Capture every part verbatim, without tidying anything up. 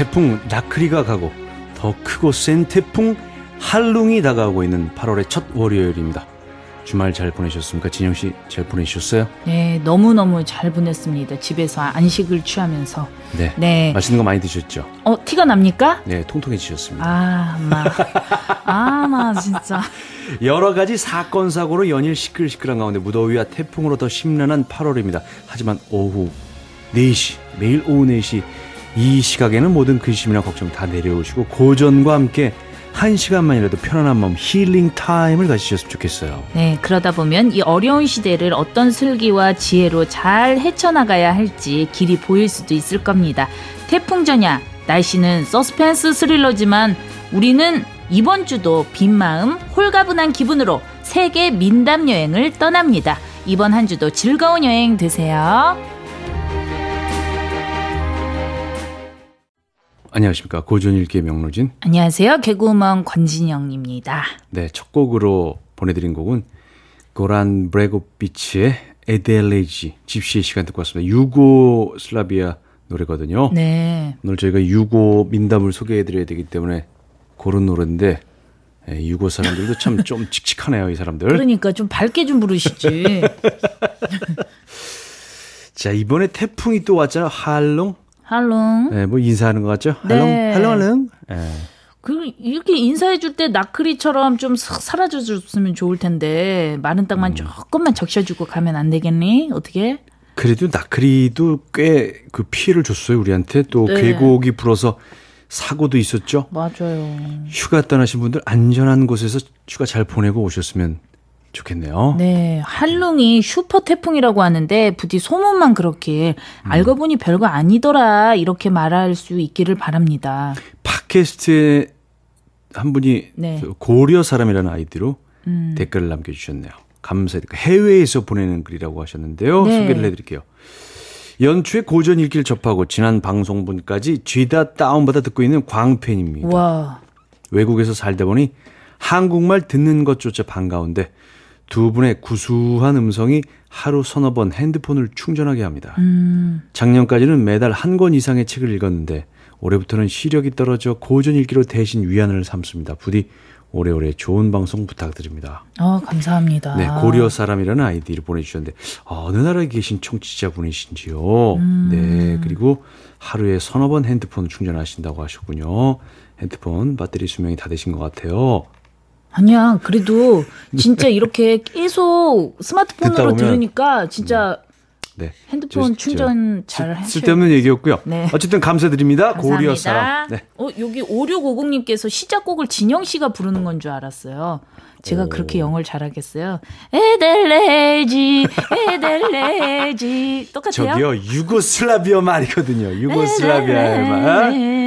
태풍 나크리가 가고 더 크고 센 태풍 할룽이 다가오고 있는 팔월의 첫 월요일입니다. 주말 잘 보내셨습니까? 진영씨 잘 보내셨어요? 네, 너무너무 잘 보냈습니다. 집에서 안식을 취하면서. 네, 네. 맛있는 거 많이 드셨죠? 어, 티가 납니까? 네, 통통해지셨습니다. 아, 마. 아, 마, 진짜. 여러 가지 사건 사고로 연일 시끌시끌한 가운데 무더위와 태풍으로 더 심란한 팔월입니다. 하지만 오후 네 시, 매일 오후 네 시 이 시각에는 모든 근심이나 걱정 다 내려오시고 고전과 함께 한 시간만이라도 편안한 마음 힐링 타임을 가지셨으면 좋겠어요. 네, 그러다 보면 이 어려운 시대를 어떤 슬기와 지혜로 잘 헤쳐나가야 할지 길이 보일 수도 있을 겁니다. 태풍 전야, 날씨는 서스펜스 스릴러지만 우리는 이번 주도 빈 마음 홀가분한 기분으로 세계 민담 여행을 떠납니다. 이번 한 주도 즐거운 여행 되세요. 안녕하십니까. 고전읽기의 명로진. 안녕하세요. 개그우먼 권진영입니다. 네, 첫 곡으로 보내드린 곡은 고란 브레고비치의 에델레지 집시의 시간 듣고 왔습니다. 유고슬라비아 노래거든요. 네. 오늘 저희가 유고 민담을 소개해드려야 되기 때문에 고른 노래인데 유고 사람들도 참 좀 칙칙하네요, 이 사람들. 그러니까 좀 밝게 좀 부르시지. 자, 이번에 태풍이 또 왔잖아요. 할롱. 할롱. 네, 뭐 인사하는 것 같죠? 네. 할롱, 할롱, 할롱. 네. 그 이렇게 인사해 줄 때 나크리처럼 좀 사라져 줬으면 좋을 텐데 마른 땅만 음. 조금만 적셔주고 가면 안 되겠니? 어떻게? 그래도 나크리도 꽤 그 피해를 줬어요, 우리한테. 또 네. 계곡이 불어서 사고도 있었죠. 맞아요. 휴가 떠나신 분들 안전한 곳에서 휴가 잘 보내고 오셨으면 좋겠네요. 네, 할룽이 슈퍼 태풍이라고 하는데 부디 소문만 그렇게 음. 알고 보니 별거 아니더라 이렇게 말할 수 있기를 바랍니다. 팟캐스트에 한 분이 네. 고려 사람이라는 아이디로 음. 댓글을 남겨주셨네요. 감사드립니다. 해외에서 보내는 글이라고 하셨는데요. 네. 소개를 해드릴게요. 연초에 고전 읽기를 접하고 지난 방송분까지 죄다 다운받아 듣고 있는 광팬입니다. 와. 외국에서 살다 보니 한국말 듣는 것조차 반가운데 두 분의 구수한 음성이 하루 서너 번 핸드폰을 충전하게 합니다. 음. 작년까지는 매달 한 권 이상의 책을 읽었는데 올해부터는 시력이 떨어져 고전 읽기로 대신 위안을 삼습니다. 부디 오래오래 좋은 방송 부탁드립니다. 어, 감사합니다. 네, 고려 사람이라는 아이디를 보내주셨는데 어느 나라에 계신 청취자분이신지요. 음. 네, 그리고 하루에 서너 번 핸드폰 충전하신다고 하셨군요. 핸드폰 배터리 수명이 다 되신 것 같아요. 아니야, 그래도 진짜 이렇게 계속 스마트폰으로 들으니까 진짜 네. 핸드폰 저, 충전 저, 잘 하셔요. 쓸데없는 얘기였고요. 네. 어쨌든 감사드립니다. 감사합니다. 고려 사람. 네. 어, 여기 오육오공님께서 시작곡을 진영 씨가 부르는 건 줄 알았어요. 제가 오. 그렇게 영어를 잘하겠어요. 에델레지, 에델레지. 똑같아요? 저기요, 유고슬라비아 말이거든요. 유고슬라비아 말.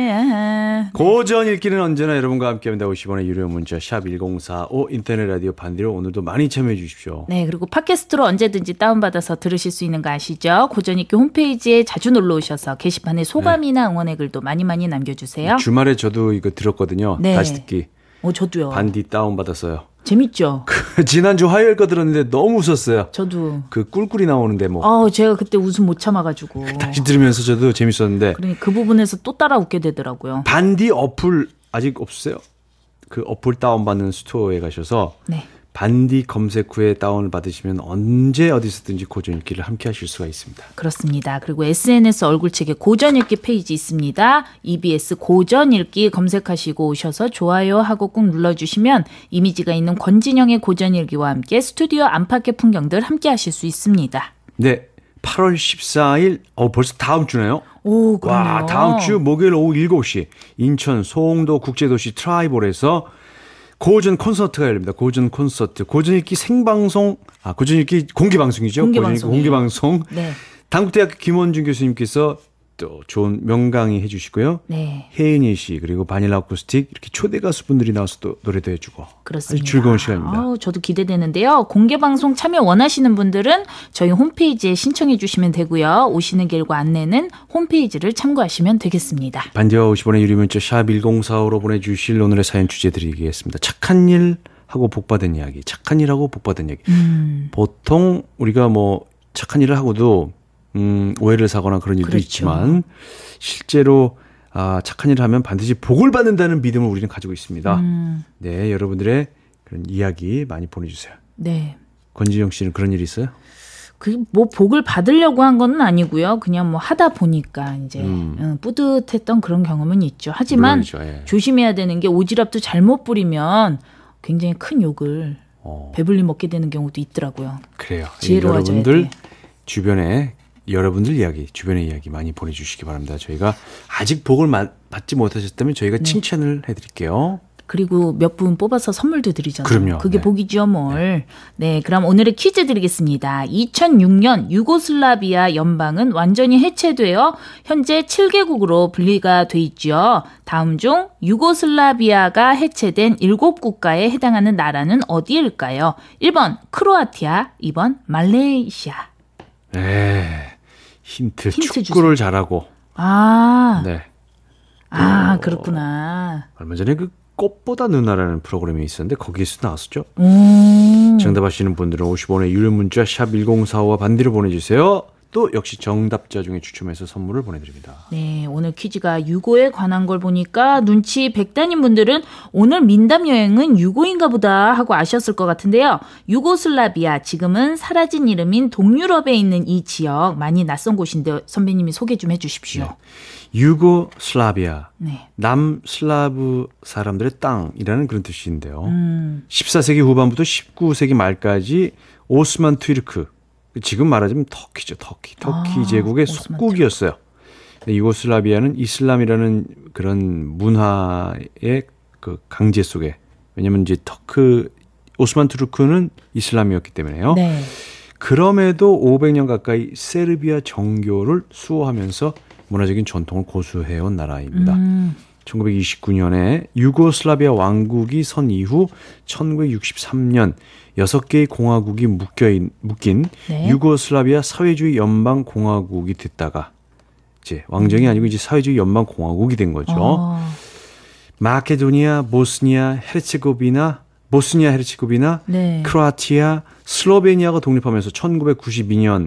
고전 읽기는 언제나 여러분과 함께합니다. 오십 원의 유료 문자 샵 일공사오 인터넷 라디오 반디로 오늘도 많이 참여해 주십시오. 네, 그리고 팟캐스트로 언제든지 다운받아서 들으실 수 있는 거 아시죠? 고전 읽기 홈페이지에 자주 놀러 오셔서 게시판에 소감이나 네. 응원의 글도 많이 많이 남겨주세요. 주말에 저도 이거 들었거든요. 네. 다시 듣기. 어, 저도요. 반디 다운받았어요. 재밌죠? 그 지난주 화요일 거 들었는데 너무 웃었어요. 저도. 그 꿀꿀이 나오는데 뭐. 아, 제가 그때 웃음 못 참아가지고. 다시 들으면서 저도 재밌었는데. 그러니 그 부분에서 또 따라 웃게 되더라고요. 반디 어플 아직 없으세요? 그 어플 다운받는 스토어에 가셔서 네. 반디 검색 후에 다운을 받으시면 언제 어디서든지 고전 읽기를 함께 하실 수가 있습니다. 그렇습니다. 그리고 에스엔에스 얼굴책에 고전 읽기 페이지 있습니다. 이비에스 고전 읽기 검색하시고 오셔서 좋아요 하고 꾹 눌러주시면 이미지가 있는 권진영의 고전 읽기와 함께 스튜디오 안팎의 풍경들 함께 하실 수 있습니다. 네. 팔월 십사일 어 벌써 다음 주네요. 오, 그러네요. 와, 다음 주 목요일 오후 일곱 시 인천 송도 국제도시 트라이볼에서 고전 콘서트가 열립니다. 고전 콘서트. 고전 읽기 생방송, 아, 고전 읽기 공개방송이죠. 공개방송. 공개방송. 네. 당국대학교 김원준 교수님께서 또 좋은 명강의 해주시고요. 네. 혜인이 씨 그리고 바닐라 어쿠스틱 이렇게 초대 가수분들이 나와서 또 노래도 해주고. 그렇습니다. 아주 즐거운 시간입니다. 아우, 저도 기대되는데요. 공개방송 참여 원하시는 분들은 저희 홈페이지에 신청해 주시면 되고요. 오시는 길과 안내는 홈페이지를 참고하시면 되겠습니다. 반디와 오십 원의 유리 문자 샵 일공사오로 보내주실 오늘의 사연 주제 드리겠습니다. 착한 일 하고 복받은 이야기. 착한 일하고 복받은 이야기. 음. 보통 우리가 뭐 착한 일을 하고도 음, 오해를 사거나 그런 일도 그렇죠. 있지만 실제로 아, 착한 일을 하면 반드시 복을 받는다는 믿음을 우리는 가지고 있습니다. 음. 네, 여러분들의 그런 이야기 많이 보내주세요. 네. 권지영 씨는 그런 일이 있어요? 그 뭐 복을 받으려고 한 건 아니고요. 그냥 뭐 하다 보니까 이제 음. 음, 뿌듯했던 그런 경험은 있죠. 하지만 물론이죠, 예. 조심해야 되는 게 오지랖도 잘못 부리면 굉장히 큰 욕을 어. 배불리 먹게 되는 경우도 있더라고요. 그래요. 지혜로워져야 여러분들 돼. 주변에 여러분들 이야기, 주변의 이야기 많이 보내주시기 바랍니다. 저희가 아직 복을 마, 받지 못하셨다면 저희가 네. 칭찬을 해드릴게요. 그리고 몇 분 뽑아서 선물도 드리잖아요. 그럼요. 그게 네. 복이죠, 뭘. 네, 그럼 오늘의 퀴즈 드리겠습니다. 이천육 년 유고슬라비아 연방은 완전히 해체되어 현재 칠 개국으로 분리가 돼 있죠. 다음 중 유고슬라비아가 해체된 일곱 국가에 해당하는 나라는 어디일까요? 일 번 크로아티아, 이 번 말레이시아. 네. 힌트, 힌트 축구를 잘하고. 아, 네. 아 어, 그렇구나. 얼마 전에 그 꽃보다 누나라는 프로그램이 있었는데 거기에서 나왔었죠. 음. 정답 아시는 분들은 오십 원의 유료 문자 샵 일공사오와 반디로 보내주세요. 또 역시 정답자 중에 추첨해서 선물을 보내드립니다. 네, 오늘 퀴즈가 유고에 관한 걸 보니까 눈치 백단인 분들은 오늘 민담 여행은 유고인가 보다 하고 아셨을 것 같은데요. 유고슬라비아, 지금은 사라진 이름인 동유럽에 있는 이 지역, 많이 낯선 곳인데 선배님이 소개 좀 해주십시오. 네. 유고슬라비아, 네. 남슬라브 사람들의 땅이라는 그런 뜻인데요. 음. 십사 세기 후반부터 십구 세기 말까지 오스만 트르크, 지금 말하자면 터키죠. 터키. 터키 아, 제국의 오스만 속국이었어요. 근데 유고슬라비아는 이슬람이라는 그런 문화의 그 강제 속에, 왜냐면 이제 터크, 오스만 투르크는 이슬람이었기 때문에요. 네. 그럼에도 오백 년 가까이 세르비아 정교를 수호하면서 문화적인 전통을 고수해온 나라입니다. 음. 천구백이십구 년에 유고슬라비아 왕국이 선 이후 천구백육십삼 년 여섯 개의 공화국이 묶여인, 묶인 네. 유고슬라비아 사회주의 연방공화국이 됐다가 이제 왕정이 아니고 이제 사회주의 연방공화국이 된 거죠. 어. 마케도니아, 보스니아, 헤르체고비나, 보스니아, 헤르체고비나, 네. 크로아티아, 슬로베니아가 독립하면서 천구백구십이 년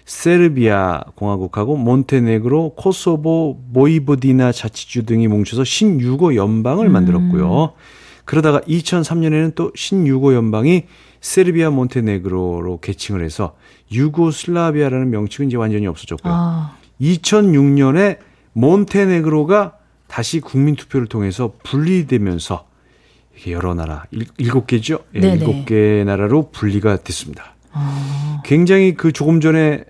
세르비아 공화국하고 몬테네그로, 코소보, 보이보디나 자치주 등이 뭉쳐서 신유고 연방을 만들었고요. 그러다가 이천삼 년에는 또 신유고 연방이 세르비아, 몬테네그로로 개칭을 해서 유고슬라비아라는 명칭은 이제 완전히 없어졌고요. 아. 이천육 년에 몬테네그로가 다시 국민투표를 통해서 분리되면서 이렇게 여러 나라, 일, 일곱 개죠? 예, 네네. 일곱 개 나라로 분리가 됐습니다. 아. 굉장히 그 조금 전에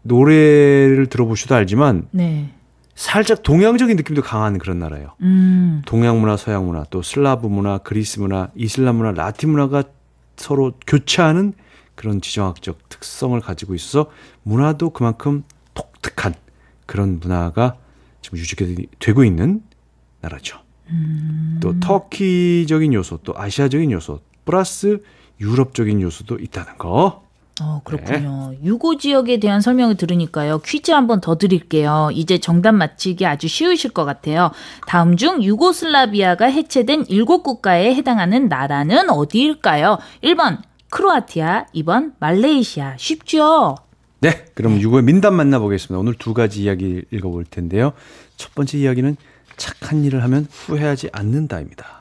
노래를 들어보셔도 알지만 네. 살짝 동양적인 느낌도 강한 그런 나라예요. 음. 동양 문화, 서양 문화, 또 슬라브 문화, 그리스 문화, 이슬람 문화, 라틴 문화가 서로 교차하는 그런 지정학적 특성을 가지고 있어서 문화도 그만큼 독특한 그런 문화가 지금 유지가 되고 있는 나라죠. 음. 또 터키적인 요소, 또 아시아적인 요소, 플러스 유럽적인 요소도 있다는 거. 어, 그렇군요. 네. 유고 지역에 대한 설명을 들으니까요. 퀴즈 한 번 더 드릴게요. 이제 정답 맞히기 아주 쉬우실 것 같아요. 다음 중 유고슬라비아가 해체된 일곱 국가에 해당하는 나라는 어디일까요? 일 번 크로아티아, 이 번 말레이시아. 쉽죠? 네, 그럼 유고의 민담 만나보겠습니다. 오늘 두 가지 이야기 읽어볼 텐데요. 첫 번째 이야기는 착한 일을 하면 후회하지 않는다입니다.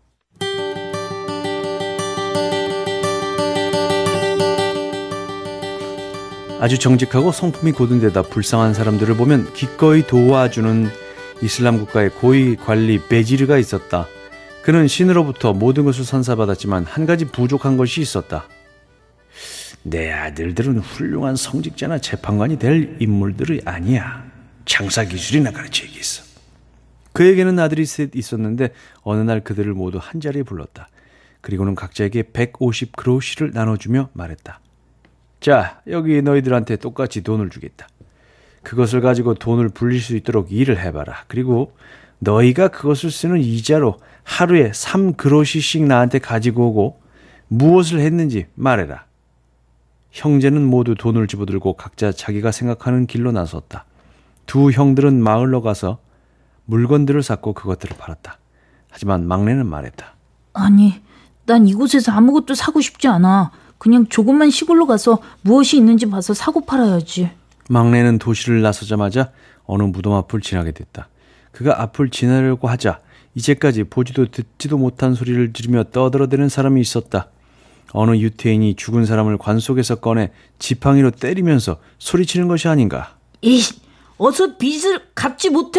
아주 정직하고 성품이 고든 데다 불쌍한 사람들을 보면 기꺼이 도와주는 이슬람 국가의 고위 관리 베지르가 있었다. 그는 신으로부터 모든 것을 선사받았지만 한 가지 부족한 것이 있었다. 내 아들들은 훌륭한 성직자나 재판관이 될 인물들이 아니야. 장사 기술이나 가르쳐야겠어. 그에게는 아들이 셋 있었는데 어느 날 그들을 모두 한자리에 불렀다. 그리고는 각자에게 백오십 그로시를 나눠주며 말했다. 자, 여기 너희들한테 똑같이 돈을 주겠다. 그것을 가지고 돈을 불릴 수 있도록 일을 해봐라. 그리고 너희가 그것을 쓰는 이자로 하루에 삼 그로시씩 나한테 가지고 오고 무엇을 했는지 말해라. 형제는 모두 돈을 집어들고 각자 자기가 생각하는 길로 나섰다. 두 형들은 마을로 가서 물건들을 샀고 그것들을 팔았다. 하지만 막내는 말했다. 아니, 난 이곳에서 아무것도 사고 싶지 않아. 그냥 조금만 시골로 가서 무엇이 있는지 봐서 사고 팔아야지. 막내는 도시를 나서자마자 어느 무덤 앞을 지나게 됐다. 그가 앞을 지나려고 하자 이제까지 보지도 듣지도 못한 소리를 지르며 떠들어대는 사람이 있었다. 어느 유태인이 죽은 사람을 관 속에서 꺼내 지팡이로 때리면서 소리치는 것이 아닌가. 이, 어서 빚을 갚지 못해?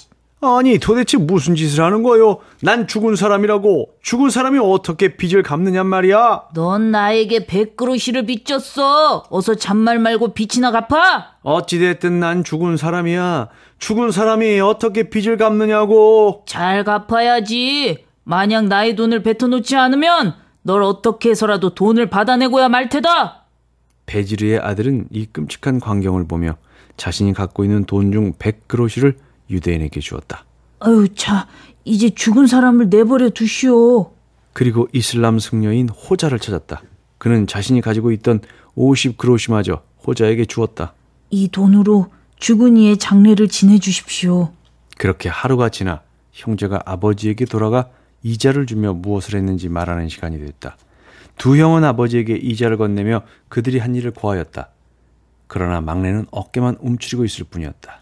아니 도대체 무슨 짓을 하는 거요? 난 죽은 사람이라고. 죽은 사람이 어떻게 빚을 갚느냔 말이야. 넌 나에게 백그로시를 빚졌어. 어서 잔말 말고 빚이나 갚아. 어찌됐든 난 죽은 사람이야. 죽은 사람이 어떻게 빚을 갚느냐고. 잘 갚아야지. 만약 나의 돈을 뱉어놓지 않으면 널 어떻게 해서라도 돈을 받아내고야 말 테다. 베지르의 아들은 이 끔찍한 광경을 보며 자신이 갖고 있는 돈 중 백그로시를 유대인에게 주었다. 아유, 자, 이제 죽은 사람을 내버려 두시오. 그리고 이슬람 승려인 호자를 찾았다. 그는 자신이 가지고 있던 오십 그로시마저 호자에게 주었다. 이 돈으로 죽은 이의 장례를 지내주십시오. 그렇게 하루가 지나 형제가 아버지에게 돌아가 이자를 주며 무엇을 했는지 말하는 시간이 됐다. 두 형은 아버지에게 이자를 건네며 그들이 한 일을 고하였다. 그러나 막내는 어깨만 움츠리고 있을 뿐이었다.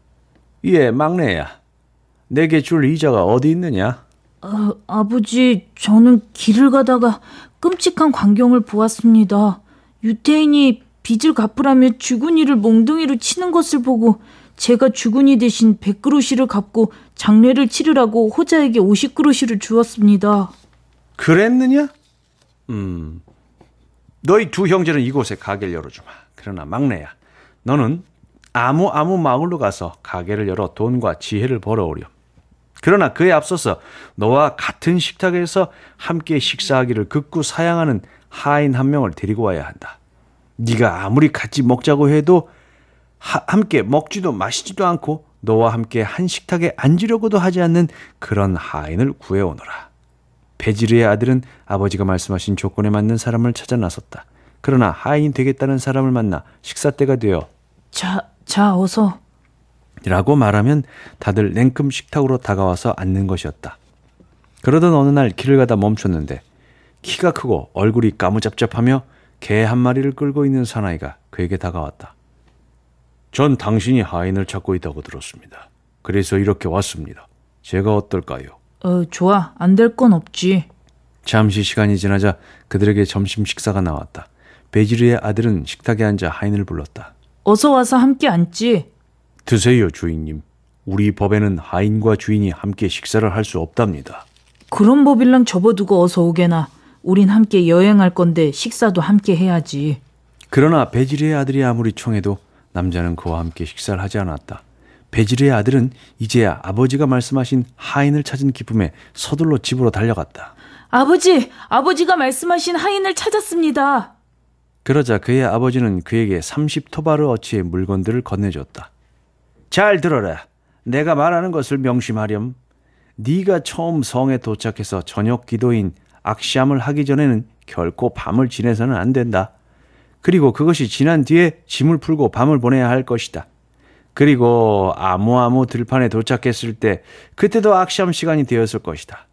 예, 막내야. 내게 줄 이자가 어디 있느냐? 아, 아버지, 저는 길을 가다가 끔찍한 광경을 보았습니다. 유태인이 빚을 갚으라며 죽은이를 몽둥이로 치는 것을 보고 제가 죽은이 대신 백그로시를 갚고 장례를 치르라고 호자에게 오십 그로시를 주었습니다. 그랬느냐? 음, 너희 두 형제는 이곳에 가게를 열어주마. 그러나 막내야, 너는 아무 아무 마을로 가서 가게를 열어 돈과 지혜를 벌어오렴. 그러나 그에 앞서서 너와 같은 식탁에서 함께 식사하기를 극구 사양하는 하인 한 명을 데리고 와야 한다. 네가 아무리 같이 먹자고 해도 하, 함께 먹지도 마시지도 않고 너와 함께 한 식탁에 앉으려고도 하지 않는 그런 하인을 구해오너라. 베지르의 아들은 아버지가 말씀하신 조건에 맞는 사람을 찾아 나섰다. 그러나 하인이 되겠다는 사람을 만나 식사 때가 되어 자, 자 어서 라고 말하면 다들 냉큼 식탁으로 다가와서 앉는 것이었다. 그러던 어느 날 길을 가다 멈췄는데 키가 크고 얼굴이 까무잡잡하며 개 한 마리를 끌고 있는 사나이가 그에게 다가왔다. 전 당신이 하인을 찾고 있다고 들었습니다. 그래서 이렇게 왔습니다. 제가 어떨까요? 어, 좋아. 안 될 건 없지. 잠시 시간이 지나자 그들에게 점심 식사가 나왔다. 베지르의 아들은 식탁에 앉아 하인을 불렀다. 어서 와서 함께 앉지. 드세요, 주인님. 우리 법에는 하인과 주인이 함께 식사를 할 수 없답니다. 그런 법일랑 접어두고 어서 오게나. 우린 함께 여행할 건데 식사도 함께 해야지. 그러나 베지르의 아들이 아무리 청해도 남자는 그와 함께 식사를 하지 않았다. 베지르의 아들은 이제야 아버지가 말씀하신 하인을 찾은 기쁨에 서둘러 집으로 달려갔다. 아버지! 아버지가 말씀하신 하인을 찾았습니다. 그러자 그의 아버지는 그에게 삼십 토바르 어치의 물건들을 건네줬다. 잘 들어라. 내가 말하는 것을 명심하렴. 네가 처음 성에 도착해서 저녁 기도인 악샴을 하기 전에는 결코 밤을 지내서는 안 된다. 그리고 그것이 지난 뒤에 짐을 풀고 밤을 보내야 할 것이다. 그리고 아무아무 들판에 도착했을 때 그때도 악샴 시간이 되었을 것이다.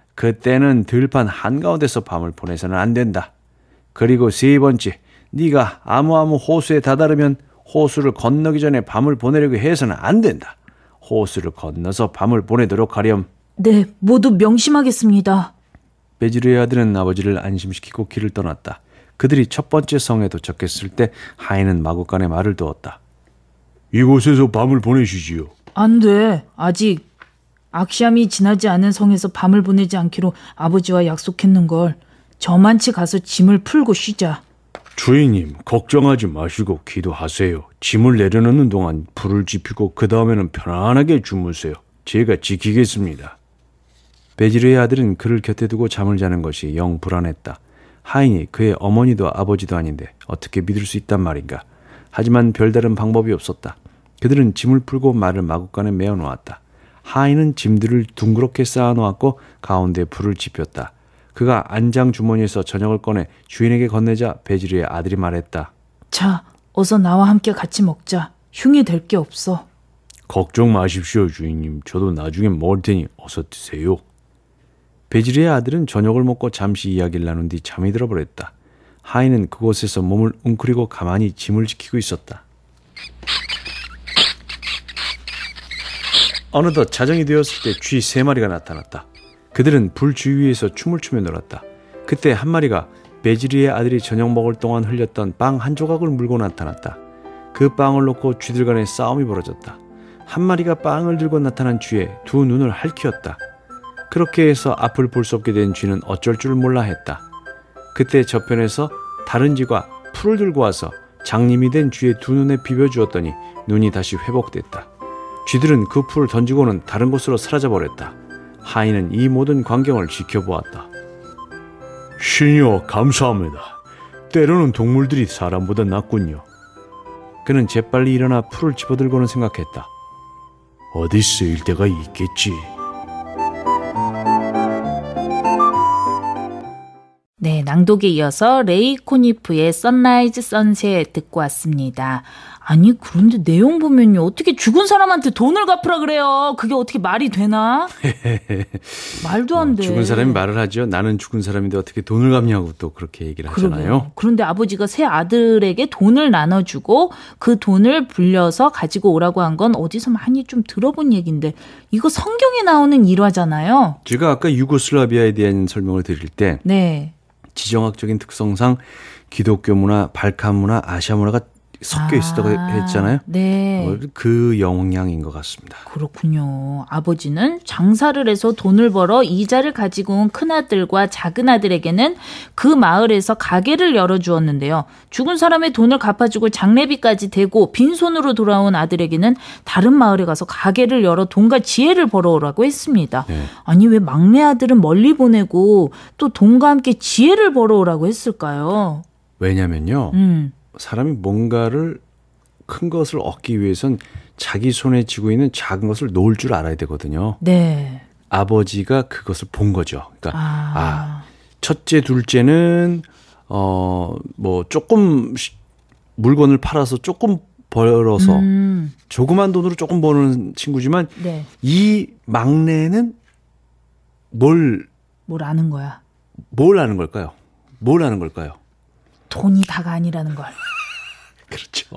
그때는 들판 한가운데서 밤을 보내서는 안 된다. 그리고 세 번째, 네가 아무아무 호수에 다다르면 호수를 건너기 전에 밤을 보내려고 해서는 안 된다. 호수를 건너서 밤을 보내도록 하렴. 네, 모두 명심하겠습니다. 베지르의 아들은 아버지를 안심시키고 길을 떠났다. 그들이 첫 번째 성에 도착했을 때 하인은 마구간에 말을 두었다. 이곳에서 밤을 보내시지요. 안 돼. 아직 악샴이 지나지 않은 성에서 밤을 보내지 않기로 아버지와 약속했는걸. 저만치 가서 짐을 풀고 쉬자. 주인님, 걱정하지 마시고 기도하세요. 짐을 내려놓는 동안 불을 지피고 그 다음에는 편안하게 주무세요. 제가 지키겠습니다. 베지르의 아들은 그를 곁에 두고 잠을 자는 것이 영 불안했다. 하인이 그의 어머니도 아버지도 아닌데 어떻게 믿을 수 있단 말인가. 하지만 별다른 방법이 없었다. 그들은 짐을 풀고 말을 마구간에 메어 놓았다. 하인은 짐들을 둥그렇게 쌓아 놓았고 가운데 불을 지폈다. 그가 안장 주머니에서 저녁을 꺼내 주인에게 건네자 베지르의 아들이 말했다. 자, 어서 나와 함께 같이 먹자. 흉이 될 게 없어. 걱정 마십시오, 주인님. 저도 나중에 먹을 테니 어서 드세요. 베지르의 아들은 저녁을 먹고 잠시 이야기를 나눈 뒤 잠이 들어버렸다. 하인은 그곳에서 몸을 웅크리고 가만히 짐을 지키고 있었다. 어느덧 자정이 되었을 때 쥐 세 마리가 나타났다. 그들은 불 주위에서 춤을 추며 놀았다. 그때 한 마리가 베지리의 아들이 저녁 먹을 동안 흘렸던 빵 한 조각을 물고 나타났다. 그 빵을 놓고 쥐들 간의 싸움이 벌어졌다. 한 마리가 빵을 들고 나타난 쥐의 두 눈을 핥히었다. 그렇게 해서 앞을 볼 수 없게 된 쥐는 어쩔 줄 몰라 했다. 그때 저편에서 다른 쥐가 풀을 들고 와서 장님이 된 쥐의 두 눈에 비벼주었더니 눈이 다시 회복됐다. 쥐들은 그 풀을 던지고는 다른 곳으로 사라져버렸다. 하인은 이 모든 광경을 지켜보았다. 신이여 감사합니다. 때로는 동물들이 사람보다 낫군요. 그는 재빨리 일어나 풀을 집어들고는 생각했다. 어디 쓰일 때가 있겠지. 네, 낭독에 이어서 레이 코니프의 선라이즈 선셋 듣고 왔습니다. 아니 그런데 내용 보면요, 어떻게 죽은 사람한테 돈을 갚으라 그래요? 그게 어떻게 말이 되나? 말도 안 돼. 어, 죽은 사람이 말을 하죠. 나는 죽은 사람인데 어떻게 돈을 갚냐고 또 그렇게 얘기를 하잖아요. 그러게요. 그런데 아버지가 세 아들에게 돈을 나눠주고 그 돈을 불려서 가지고 오라고 한 건 어디서 많이 좀 들어본 얘기인데 이거 성경에 나오는 일화잖아요. 제가 아까 유고슬라비아에 대한 설명을 드릴 때 네. 지정학적인 특성상 기독교 문화, 발칸 문화, 아시아 문화가 섞여 있었다고 아, 했잖아요. 네. 그 영향인 것 같습니다. 그렇군요. 아버지는 장사를 해서 돈을 벌어 이자를 가지고 온 큰아들과 작은아들에게는 그 마을에서 가게를 열어주었는데요. 죽은 사람의 돈을 갚아주고 장례비까지 대고 빈손으로 돌아온 아들에게는 다른 마을에 가서 가게를 열어 돈과 지혜를 벌어오라고 했습니다. 네. 아니 왜 막내 아들은 멀리 보내고 또 돈과 함께 지혜를 벌어오라고 했을까요? 왜냐면요. 음. 사람이 뭔가를 큰 것을 얻기 위해선 자기 손에 쥐고 있는 작은 것을 놓을 줄 알아야 되거든요. 네. 아버지가 그것을 본 거죠. 그러니까 아, 아 첫째, 둘째는 어 뭐 조금 물건을 팔아서 조금 벌어서 음. 조그만 돈으로 조금 버는 친구지만 네. 이 막내는 뭘 뭘 아는 거야? 뭘 아는 걸까요? 뭘 아는 걸까요? 돈이 다가 아니라는 걸. 그렇죠.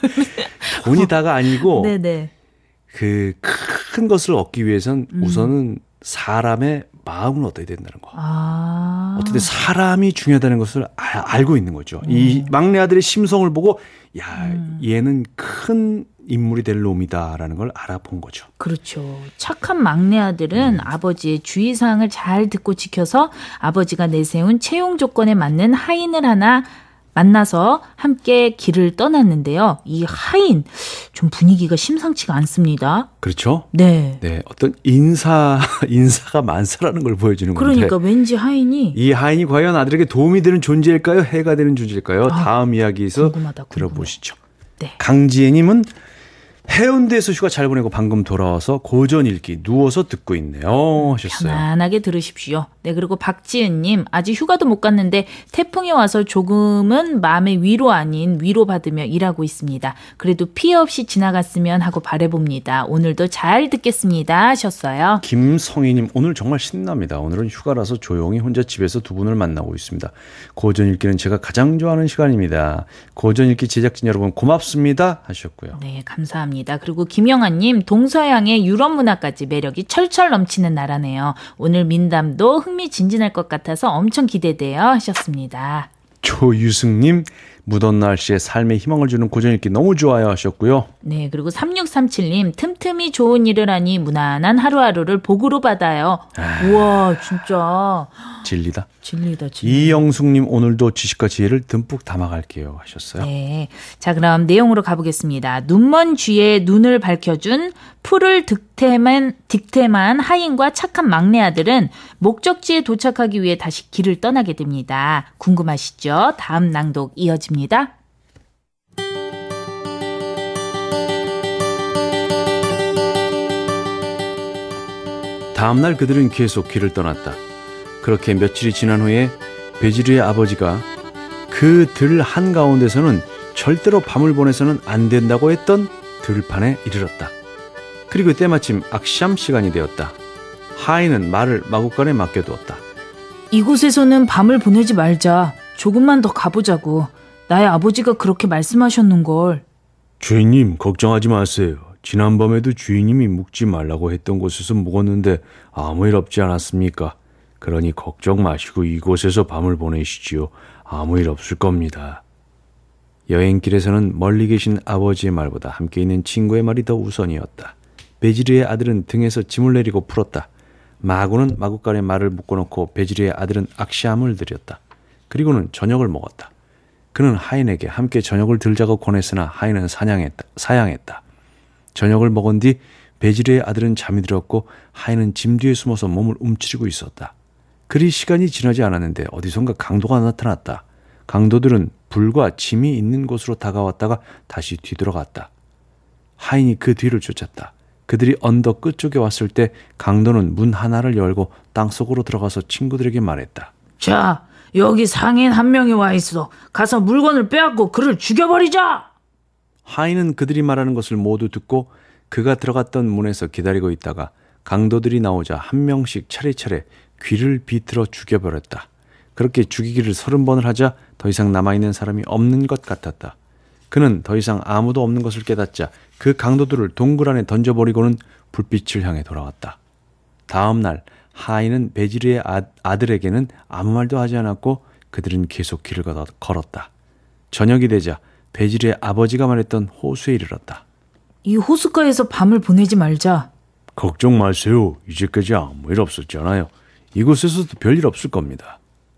돈이 다가 아니고 네네. 그 큰 것을 얻기 위해선 음. 우선은 사람의 마음을 얻어야 된다는 거. 아. 어쨌든 사람이 중요하다는 것을 아, 알고 있는 거죠. 음. 이 막내 아들의 심성을 보고 야 음. 얘는 큰 인물이 될 놈이다라는 걸 알아본 거죠. 그렇죠. 착한 막내 아들은 음. 아버지의 주의사항을 잘 듣고 지켜서 아버지가 내세운 채용 조건에 맞는 하인을 하나 만나서 함께 길을 떠났는데요. 이 하인 좀 분위기가 심상치가 않습니다. 그렇죠? 네. 네, 어떤 인사 인사가 만사라는 걸 보여주는 건데. 그러니까 왠지 하인이 이 하인이 과연 아들에게 도움이 되는 존재일까요? 해가 되는 존재일까요? 아, 다음 이야기에서 궁금하다, 궁금해. 들어보시죠. 네. 강지혜님은 해운대에서 휴가 잘 보내고 방금 돌아와서 고전 읽기 누워서 듣고 있네요 하셨어요. 편안하게 들으십시오. 네, 그리고 박지은님 아직 휴가도 못 갔는데 태풍이 와서 조금은 마음의 위로 아닌 위로받으며 일하고 있습니다. 그래도 피해 없이 지나갔으면 하고 바라봅니다. 오늘도 잘 듣겠습니다 하셨어요. 김성희님 오늘 정말 신납니다. 오늘은 휴가라서 조용히 혼자 집에서 두 분을 만나고 있습니다. 고전 읽기는 제가 가장 좋아하는 시간입니다. 고전 읽기 제작진 여러분 고맙습니다 하셨고요. 네, 감사합니다. 그리고 김영아님 동서양의 유럽 문화까지 매력이 철철 넘치는 나라네요. 오늘 민담도 흥미진진할 것 같아서 엄청 기대돼요 하셨습니다. 조유승님 무더운 날씨에 삶에 희망을 주는 고전 읽기 너무 좋아요 하셨고요. 네, 그리고 삼육삼칠님 틈틈이 좋은 일을 하니 무난한 하루하루를 복으로 받아요. 아, 우와 진짜 진리다. 진리다. 진리다. 이영숙님 오늘도 지식과 지혜를 듬뿍 담아갈게요 하셨어요. 네, 자 그럼 내용으로 가보겠습니다. 눈먼 쥐의 눈을 밝혀준 풀을 득템한, 득템한 하인과 착한 막내 아들은 목적지에 도착하기 위해 다시 길을 떠나게 됩니다. 궁금하시죠? 다음 낭독 이어집니다. 다음날 그들은 계속 길을 떠났다. 그렇게 며칠이 지난 후에 베지르의 아버지가 그 들 한가운데서는 절대로 밤을 보내서는 안 된다고 했던 들판에 이르렀다. 그리고 때마침 악샴 시간이 되었다. 하인은 말을 마구간에 맡겨두었다. 이곳에서는 밤을 보내지 말자. 조금만 더 가보자고. 나의 아버지가 그렇게 말씀하셨는걸. 주인님 걱정하지 마세요. 지난밤에도 주인님이 묵지 말라고 했던 곳에서 묵었는데 아무 일 없지 않았습니까? 그러니 걱정 마시고 이곳에서 밤을 보내시지요. 아무 일 없을 겁니다. 여행길에서는 멀리 계신 아버지의 말보다 함께 있는 친구의 말이 더 우선이었다. 베지르의 아들은 등에서 짐을 내리고 풀었다. 마구는 마구간에 말을 묶어놓고 베지르의 아들은 악시함을 들였다. 그리고는 저녁을 먹었다. 그는 하인에게 함께 저녁을 들자고 권했으나 하인은 사냥했다, 사양했다. 저녁을 먹은 뒤 베지르의 아들은 잠이 들었고 하인은 짐 뒤에 숨어서 몸을 움츠리고 있었다. 그리 시간이 지나지 않았는데 어디선가 강도가 나타났다. 강도들은 불과 짐이 있는 곳으로 다가왔다가 다시 뒤돌아갔다. 하인이 그 뒤를 쫓았다. 그들이 언덕 끝쪽에 왔을 때 강도는 문 하나를 열고 땅속으로 들어가서 친구들에게 말했다. 자, 여기 상인 한 명이 와 있어. 가서 물건을 빼앗고 그를 죽여버리자. 하인은 그들이 말하는 것을 모두 듣고 그가 들어갔던 문에서 기다리고 있다가 강도들이 나오자 한 명씩 차례차례 귀를 비틀어 죽여버렸다. 그렇게 죽이기를 서른 번을 하자 더 이상 남아있는 사람이 없는 것 같았다. 그는 더 이상 아무도 없는 것을 깨닫자 그 강도들을 동굴 안에 던져버리고는 불빛을 향해 돌아왔다. 다음 날 하인은 베지르의 아, 아들에게는 아무 말도 하지 않았고 그들은 계속 길을 걸었다. 저녁이 되자 베지르의 아버지가 말했던 호수에 이르렀다. 이 호숫가에서 밤을 보내지 말자. 걱정 마세요. 이제까지 아무 일 없었잖아요. 이곳에서도 별일 없을 겁니다.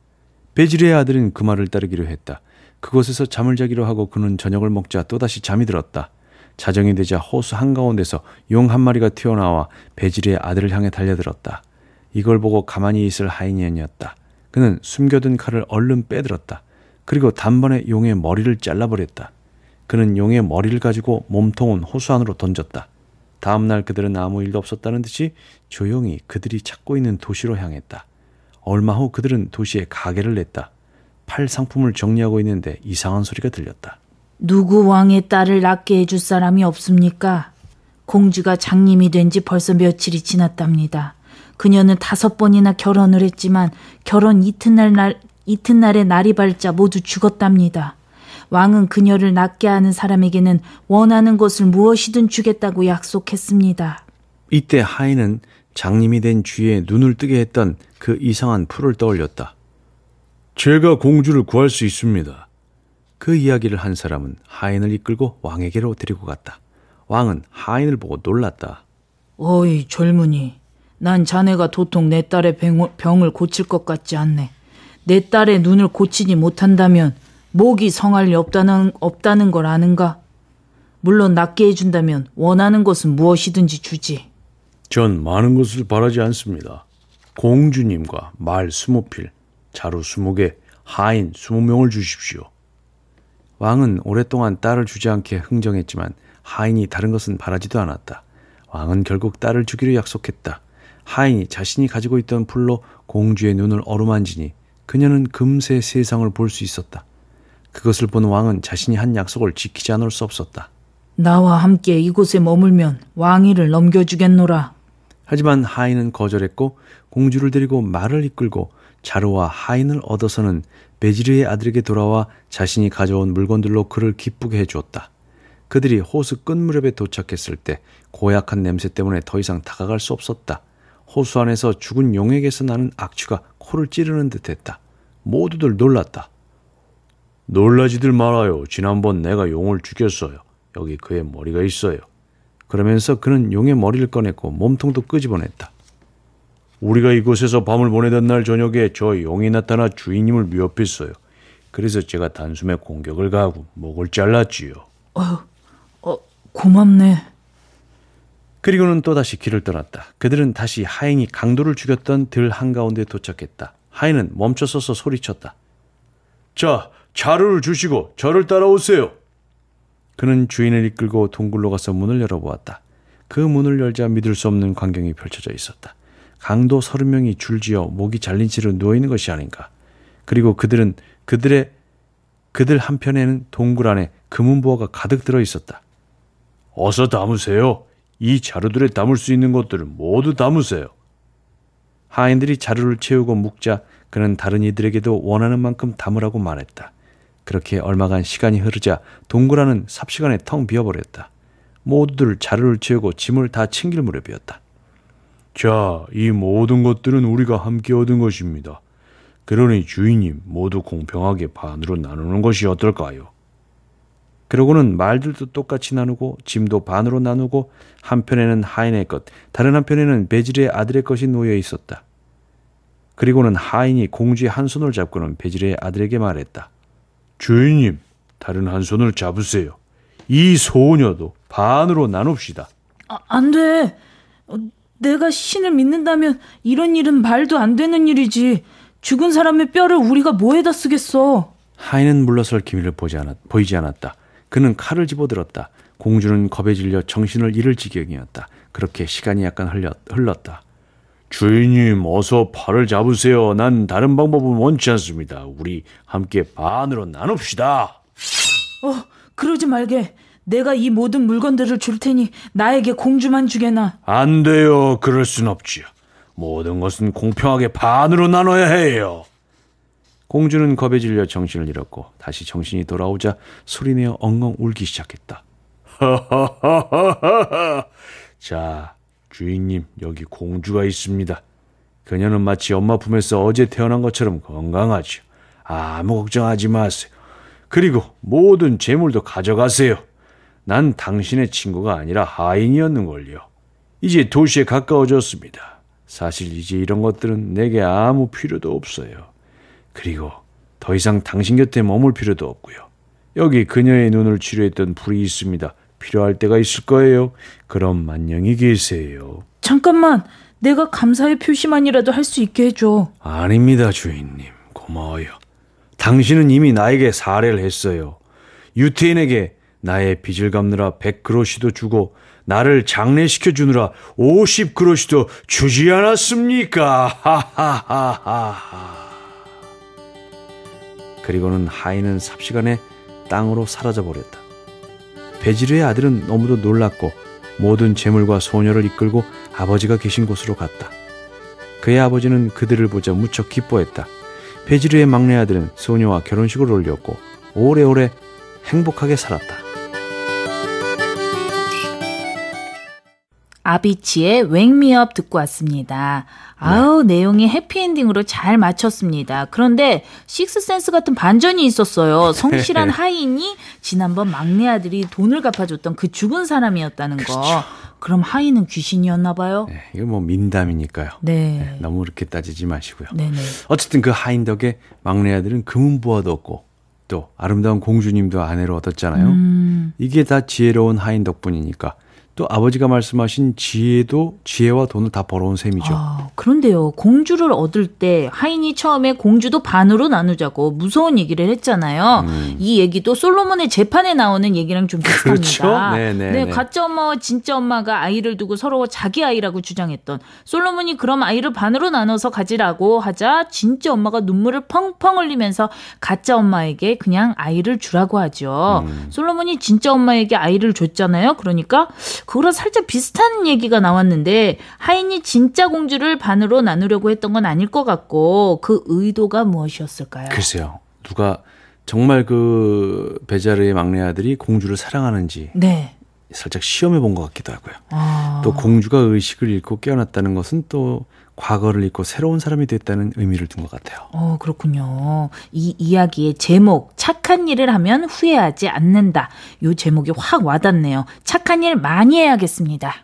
베지르의 아들은 그 말을 따르기로 했다. 그곳에서 잠을 자기로 하고 그는 저녁을 먹자 또다시 잠이 들었다. 자정이 되자 호수 한가운데서 용 한 마리가 튀어나와 베지르의 아들을 향해 달려들었다. 이걸 보고 가만히 있을 하인이 아니었다. 그는 숨겨둔 칼을 얼른 빼들었다. 그리고 단번에 용의 머리를 잘라버렸다. 그는 용의 머리를 가지고 몸통은 호수 안으로 던졌다. 다음 날 그들은 아무 일도 없었다는 듯이 조용히 그들이 찾고 있는 도시로 향했다. 얼마 후 그들은 도시에 가게를 냈다. 팔 상품을 정리하고 있는데 이상한 소리가 들렸다. 누구 왕의 딸을 낳게 해줄 사람이 없습니까? 공주가 장님이 된 지 벌써 며칠이 지났답니다. 그녀는 다섯 번이나 결혼을 했지만 결혼 이튿날 날, 이튿날에 날이 밝자 모두 죽었답니다. 왕은 그녀를 낳게 하는 사람에게는 원하는 것을 무엇이든 주겠다고 약속했습니다. 이때 하인은 장님이 된 쥐에 눈을 뜨게 했던 그 이상한 풀을 떠올렸다. 제가 공주를 구할 수 있습니다. 그 이야기를 한 사람은 하인을 이끌고 왕에게로 데리고 갔다. 왕은 하인을 보고 놀랐다. 어이 젊은이, 난 자네가 도통 내 딸의 병을 고칠 것 같지 않네. 내 딸의 눈을 고치지 못한다면 목이 성할 리 없다는, 없다는 걸 아는가? 물론 낫게 해준다면 원하는 것은 무엇이든지 주지. 전 많은 것을 바라지 않습니다. 공주님과 말 스무 필, 자루 스무 개, 하인 스무 명을 주십시오. 왕은 오랫동안 딸을 주지 않게 흥정했지만 하인이 다른 것은 바라지도 않았다. 왕은 결국 딸을 주기로 약속했다. 하인이 자신이 가지고 있던 풀로 공주의 눈을 어루만지니 그녀는 금세 세상을 볼 수 있었다. 그것을 본 왕은 자신이 한 약속을 지키지 않을 수 없었다. 나와 함께 이곳에 머물면 왕위를 넘겨주겠노라. 하지만 하인은 거절했고 공주를 데리고 말을 이끌고 자루와 하인을 얻어서는 베지르의 아들에게 돌아와 자신이 가져온 물건들로 그를 기쁘게 해주었다. 그들이 호수 끝 무렵에 도착했을 때 고약한 냄새 때문에 더 이상 다가갈 수 없었다. 호수 안에서 죽은 용에게서 나는 악취가 코를 찌르는 듯했다. 모두들 놀랐다. 놀라지들 말아요. 지난번 내가 용을 죽였어요. 여기 그의 머리가 있어요. 그러면서 그는 용의 머리를 꺼냈고 몸통도 끄집어냈다. 우리가 이곳에서 밤을 보내던 날 저녁에 저 용이 나타나 주인님을 위협했어요. 그래서 제가 단숨에 공격을 가하고 목을 잘랐지요. 어, 어, 고맙네. 그리고는 또다시 길을 떠났다. 그들은 다시 하인이 강도를 죽였던 들 한가운데 도착했다. 하인은 멈춰서서 소리쳤다. 자, 자루를 주시고 저를 따라오세요. 그는 주인을 이끌고 동굴로 가서 문을 열어보았다. 그 문을 열자 믿을 수 없는 광경이 펼쳐져 있었다. 강도 서른 명이 줄지어 목이 잘린 채로 누워있는 것이 아닌가. 그리고 그들은 그들의 그들 한편에는 동굴 안에 금은보화가 가득 들어있었다. 어서 담으세요. 이 자루들에 담을 수 있는 것들을 모두 담으세요. 하인들이 자루를 채우고 묵자 그는 다른 이들에게도 원하는 만큼 담으라고 말했다. 그렇게 얼마간 시간이 흐르자 동굴 안은 삽시간에 텅 비어버렸다. 모두들 자루를 채우고 짐을 다 챙길 무렵이었다. 자, 이 모든 것들은 우리가 함께 얻은 것입니다. 그러니 주인님 모두 공평하게 반으로 나누는 것이 어떨까요? 그러고는 말들도 똑같이 나누고 짐도 반으로 나누고 한편에는 하인의 것, 다른 한편에는 베질의 아들의 것이 놓여 있었다. 그리고는 하인이 공주의 한 손을 잡고는 베질의 아들에게 말했다. 주인님, 다른 한 손을 잡으세요. 이 소녀도 반으로 나눕시다. 아, 안 돼. 어, 내가 신을 믿는다면 이런 일은 말도 안 되는 일이지. 죽은 사람의 뼈를 우리가 뭐에다 쓰겠어. 하인은 물러설 기미를 보지 않았, 보이지 않았다. 그는 칼을 집어들었다. 공주는 겁에 질려 정신을 잃을 지경이었다. 그렇게 시간이 약간 흘렸, 흘렀다. 주인님, 어서 팔을 잡으세요. 난 다른 방법은 원치 않습니다. 우리 함께 반으로 나눕시다. 어, 그러지 말게. 내가 이 모든 물건들을 줄 테니 나에게 공주만 주게나. 안 돼요. 그럴 순 없지요. 모든 것은 공평하게 반으로 나눠야 해요. 공주는 겁에 질려 정신을 잃었고 다시 정신이 돌아오자 소리내어 엉엉 울기 시작했다. 자, 주인님, 여기 공주가 있습니다. 그녀는 마치 엄마 품에서 어제 태어난 것처럼 건강하죠. 아무 걱정하지 마세요. 그리고 모든 재물도 가져가세요. 난 당신의 친구가 아니라 하인이었는걸요. 이제 도시에 가까워졌습니다. 사실 이제 이런 것들은 내게 아무 필요도 없어요. 그리고 더 이상 당신 곁에 머물 필요도 없고요. 여기 그녀의 눈을 치료했던 불이 있습니다. 필요할 때가 있을 거예요. 그럼 안녕히 계세요. 잠깐만, 내가 감사의 표시만이라도 할 수 있게 해줘. 아닙니다, 주인님. 고마워요. 당신은 이미 나에게 사례를 했어요. 유태인에게 나의 빚을 갚느라 백 그로시도 주고 나를 장례시켜 주느라 오십 그로시도 주지 않았습니까? 하하하하하. 그리고는 하인은 삽시간에 땅으로 사라져버렸다. 베지르의 아들은 너무도 놀랐고 모든 재물과 소녀를 이끌고 아버지가 계신 곳으로 갔다. 그의 아버지는 그들을 보자 무척 기뻐했다. 베지르의 막내 아들은 소녀와 결혼식을 올렸고 오래오래 행복하게 살았다. 아비치의 Wake Me Up 듣고 왔습니다. 아우, 네. 내용이 해피엔딩으로 잘 맞췄습니다. 그런데 식스센스 같은 반전이 있었어요. 성실한 하인이 지난번 막내 아들이 돈을 갚아줬던 그 죽은 사람이었다는 거. 그렇죠. 그럼 하인은 귀신이었나 봐요? 네, 이거 뭐 민담이니까요. 네. 네, 너무 그렇게 따지지 마시고요. 네네. 어쨌든 그 하인 덕에 막내 아들은 금은보화도 얻고 또 아름다운 공주님도 아내로 얻었잖아요. 음. 이게 다 지혜로운 하인 덕분이니까 또 아버지가 말씀하신 지혜도 지혜와 돈을 다 벌어온 셈이죠. 아, 그런데요. 공주를 얻을 때 하인이 처음에 공주도 반으로 나누자고 무서운 얘기를 했잖아요. 음. 이 얘기도 솔로몬의 재판에 나오는 얘기랑 좀 비슷합니다. 그렇죠? 네네. 네, 가짜 엄마와 진짜 엄마가 아이를 두고 서로 자기 아이라고 주장했던 솔로몬이 그럼 아이를 반으로 나눠서 가지라고 하자 진짜 엄마가 눈물을 펑펑 흘리면서 가짜 엄마에게 그냥 아이를 주라고 하죠. 음. 솔로몬이 진짜 엄마에게 아이를 줬잖아요. 그러니까 그거랑 살짝 비슷한 얘기가 나왔는데 하인이 진짜 공주를 반으로 나누려고 했던 건 아닐 것 같고 그 의도가 무엇이었을까요? 글쎄요. 누가 정말 그 베자르의 막내 아들이 공주를 사랑하는지 네. 살짝 시험해 본 것 같기도 하고요. 아. 또 공주가 의식을 잃고 깨어났다는 것은 또 과거를 잊고 새로운 사람이 됐다는 의미를 둔 것 같아요. 어, 그렇군요. 이 이야기의 제목, 착한 일을 하면 후회하지 않는다. 이 제목이 확 와닿네요. 착한 일 많이 해야겠습니다.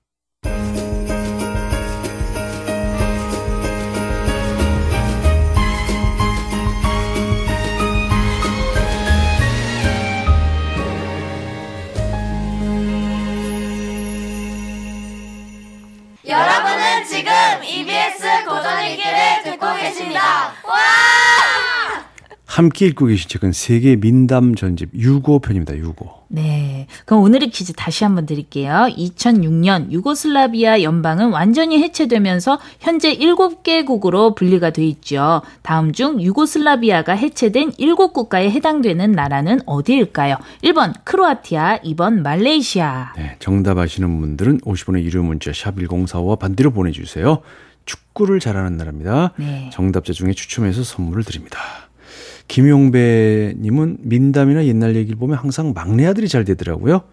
여러분은 지금 이비에스 고전읽기를 듣고 계십니다. 와! 함께 읽고 계신 책은 세계 민담 전집 유고 편입니다. 유고. 네. 그럼 오늘의 퀴즈 다시 한번 드릴게요. 이천육 년 유고슬라비아 연방은 완전히 해체되면서 현재 일곱 개국으로 분리가 돼 있죠. 다음 중 유고슬라비아가 해체된 일곱 국가에 해당되는 나라는 어디일까요? 일 번 크로아티아, 이 번 말레이시아. 네, 정답 아시는 분들은 오십 원의 유료 문자 샵 일공사오와 반대로 보내주세요. 축구를 잘하는 나라입니다. 네. 정답자 중에 추첨해서 선물을 드립니다. 김용배님은 민담이나 옛날 얘기를 보면 항상 막내 아들이 잘 되더라고요.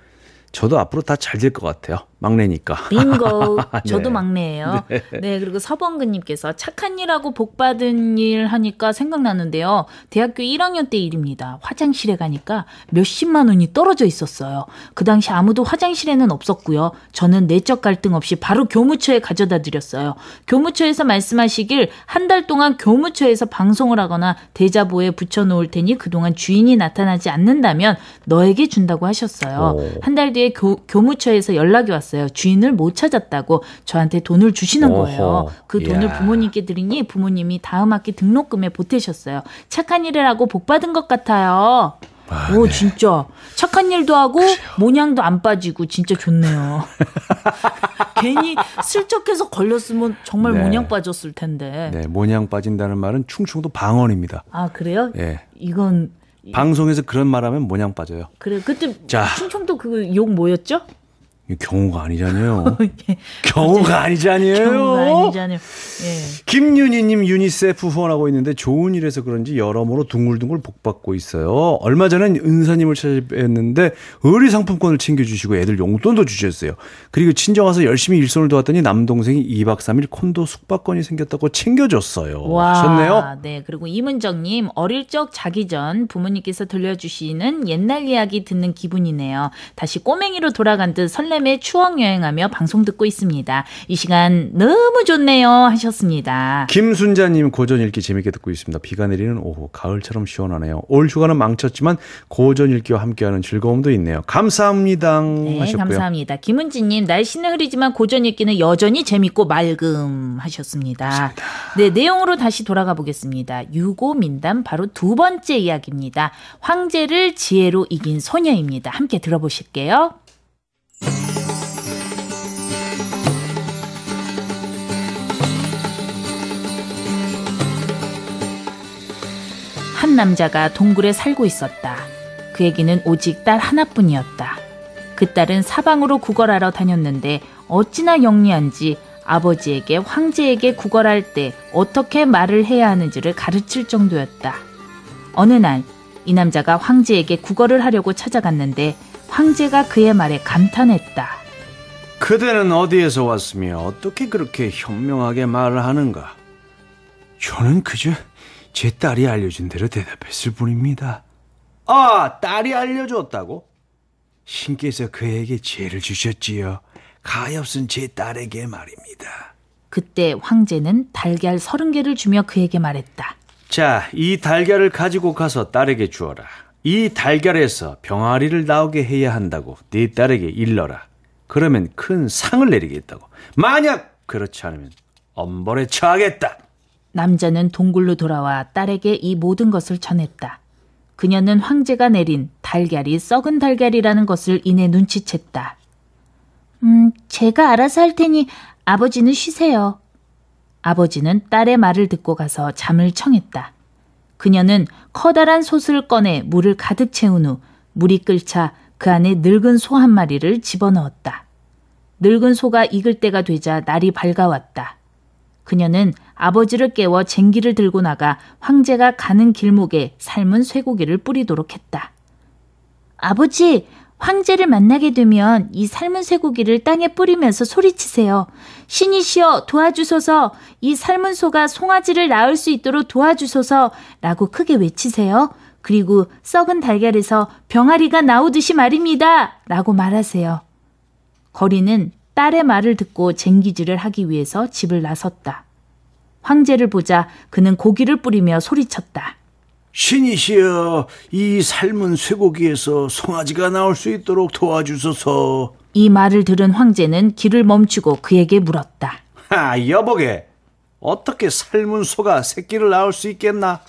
저도 앞으로 다 잘 될 것 같아요. 막내니까. 빙고. 네. 저도 막내예요. 네. 네, 그리고 서범근님께서 착한 일하고 복받은 일 하니까 생각나는데요. 대학교 일 학년 때 일입니다. 화장실에 가니까 몇십만 원이 떨어져 있었어요. 그 당시 아무도 화장실에는 없었고요. 저는 내적 갈등 없이 바로 교무처에 가져다 드렸어요. 교무처에서 말씀하시길 한 달 동안 교무처에서 방송을 하거나 대자보에 붙여놓을 테니 그동안 주인이 나타나지 않는다면 너에게 준다고 하셨어요. 한 달 뒤에 교, 교무처에서 연락이 왔어요. 주인을 못 찾았다고 저한테 돈을 주시는 거예요. 오호. 그 돈을 이야. 부모님께 드리니 부모님이 다음 학기 등록금에 보태셨어요. 착한 일을 하고 복 받은 것 같아요. 아, 오 네. 진짜 착한 일도 하고 모냥도 안 빠지고 진짜 좋네요. 괜히 슬쩍해서 걸렸으면 정말 네. 모냥 빠졌을 텐데. 네, 모냥 빠진다는 말은 충청도 방언입니다. 아 그래요? 예. 이건 방송에서 그런 말하면 모냥 빠져요. 그래 그때 자. 충청도 그 욕 뭐였죠? 이거 경우가 아니잖아요. 경우가 아니잖아요. 경우가 아니잖아요. 예. 김윤희님 유니세프 후원하고 있는데 좋은 일에서 그런지 여러모로 둥글둥글 복받고 있어요. 얼마 전엔 은사님을 찾아뵀는데 의리 상품권을 챙겨주시고 애들 용돈도 주셨어요. 그리고 친정 와서 열심히 일손을 도왔더니 남동생이 이 박 삼 일 콘도 숙박권이 생겼다고 챙겨줬어요. 와, 하셨네요. 네. 그리고 이문정님, 어릴 적 자기 전 부모님께서 들려주시는 옛날 이야기 듣는 기분이네요. 다시 꼬맹이로 돌아간 듯 설렘에 추억 여행하며 방송 듣고 있습니다. 이 시간 너무 좋네요 하셨습니다. 김순자님 고전 읽기 재밌게 듣고 있습니다. 비가 내리는 오후 가을처럼 시원하네요. 올 휴가는 망쳤지만 고전 읽기와 함께하는 즐거움도 있네요. 감사합니다. 네, 하셨고요. 감사합니다. 김은지님, 날씨는 흐리지만 고전 읽기는 여전히 재밌고 맑음 하셨습니다. 감사합니다. 네, 내용으로 다시 돌아가 보겠습니다. 유고 민담 바로 두 번째 이야기입니다. 황제를 지혜로 이긴 소녀입니다. 함께 들어보실게요. 한 남자가 동굴에 살고 있었다. 그에게는 오직 딸 하나뿐이었다. 그 딸은 사방으로 구걸하러 다녔는데 어찌나 영리한지 아버지에게 황제에게 구걸할 때 어떻게 말을 해야 하는지를 가르칠 정도였다. 어느 날 이 남자가 황제에게 구걸을 하려고 찾아갔는데 황제가 그의 말에 감탄했다. 그대는 어디에서 왔으며 어떻게 그렇게 현명하게 말을 하는가? 저는 그저 제 딸이 알려준 대로 대답했을 뿐입니다. 아, 딸이 알려줬다고? 신께서 그에게 지혜를 주셨지요. 가엾은 제 딸에게 말입니다. 그때 황제는 달걀 서른 개를 주며 그에게 말했다. 자, 이 달걀을 가지고 가서 딸에게 주어라. 이 달걀에서 병아리를 나오게 해야 한다고 네 딸에게 일러라. 그러면 큰 상을 내리겠다고. 만약 그렇지 않으면 엄벌에 처하겠다. 남자는 동굴로 돌아와 딸에게 이 모든 것을 전했다. 그녀는 황제가 내린 달걀이 썩은 달걀이라는 것을 이내 눈치챘다. 음, 제가 알아서 할 테니 아버지는 쉬세요. 아버지는 딸의 말을 듣고 가서 잠을 청했다. 그녀는 커다란 솥을 꺼내 물을 가득 채운 후 물이 끓자 그 안에 늙은 소 한 마리를 집어넣었다. 늙은 소가 익을 때가 되자 날이 밝아왔다. 그녀는 아버지를 깨워 쟁기를 들고 나가 황제가 가는 길목에 삶은 쇠고기를 뿌리도록 했다. 아버지, 황제를 만나게 되면 이 삶은 쇠고기를 땅에 뿌리면서 소리치세요. 신이시여 도와주소서, 이 삶은 소가 송아지를 낳을 수 있도록 도와주소서 라고 크게 외치세요. 그리고 썩은 달걀에서 병아리가 나오듯이 말입니다 라고 말하세요. 거리는 딸의 말을 듣고 쟁기질을 하기 위해서 집을 나섰다. 황제를 보자 그는 고기를 뿌리며 소리쳤다. 신이시여, 이 삶은 쇠고기에서 송아지가 나올 수 있도록 도와주소서. 이 말을 들은 황제는 길을 멈추고 그에게 물었다. 하, 여보게, 어떻게 삶은 소가 새끼를 낳을 수 있겠나?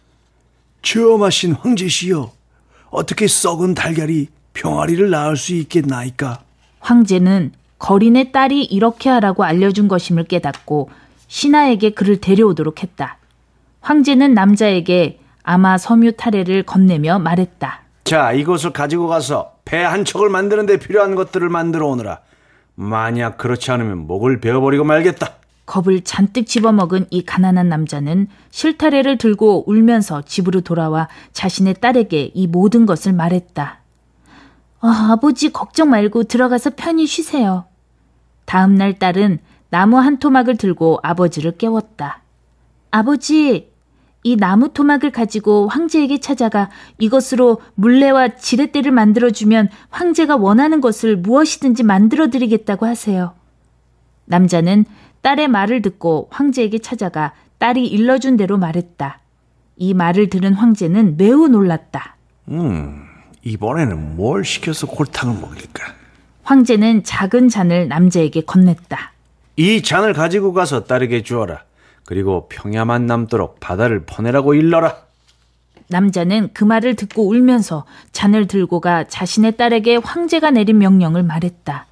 저마신 황제시여, 어떻게 썩은 달걀이 병아리를 낳을 수 있겠나이까? 황제는 거린의 딸이 이렇게 하라고 알려준 것임을 깨닫고 신하에게 그를 데려오도록 했다. 황제는 남자에게 아마 섬유 타래를 건네며 말했다. 자, 이것을 가지고 가서 배 한 척을 만드는 데 필요한 것들을 만들어 오너라. 만약 그렇지 않으면 목을 베어버리고 말겠다. 겁을 잔뜩 집어먹은 이 가난한 남자는 실타래를 들고 울면서 집으로 돌아와 자신의 딸에게 이 모든 것을 말했다. 아, 아버지 걱정 말고 들어가서 편히 쉬세요. 다음 날 딸은 나무 한 토막을 들고 아버지를 깨웠다. 아버지, 이 나무 토막을 가지고 황제에게 찾아가 이것으로 물레와 지렛대를 만들어주면 황제가 원하는 것을 무엇이든지 만들어드리겠다고 하세요. 남자는 딸의 말을 듣고 황제에게 찾아가 딸이 일러준 대로 말했다. 이 말을 들은 황제는 매우 놀랐다. 음, 이번에는 뭘 시켜서 골탕을 먹일까? 황제는 작은 잔을 남자에게 건넸다. 이 잔을 가지고 가서 딸에게 주어라. 그리고 평야만 남도록 바다를 퍼내라고 일러라. 남자는 그 말을 듣고 울면서 잔을 들고 가 자신의 딸에게 황제가 내린 명령을 말했다.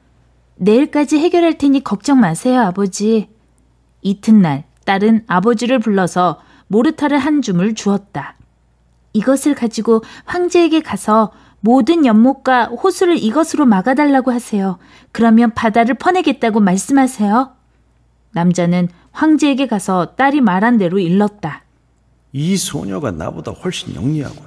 내일까지 해결할 테니 걱정 마세요, 아버지. 이튿날 딸은 아버지를 불러서 모르타르 한 줌을 주었다. 이것을 가지고 황제에게 가서 모든 연못과 호수를 이것으로 막아달라고 하세요. 그러면 바다를 퍼내겠다고 말씀하세요. 남자는 황제에게 가서 딸이 말한 대로 일렀다. 이 소녀가 나보다 훨씬 영리하군.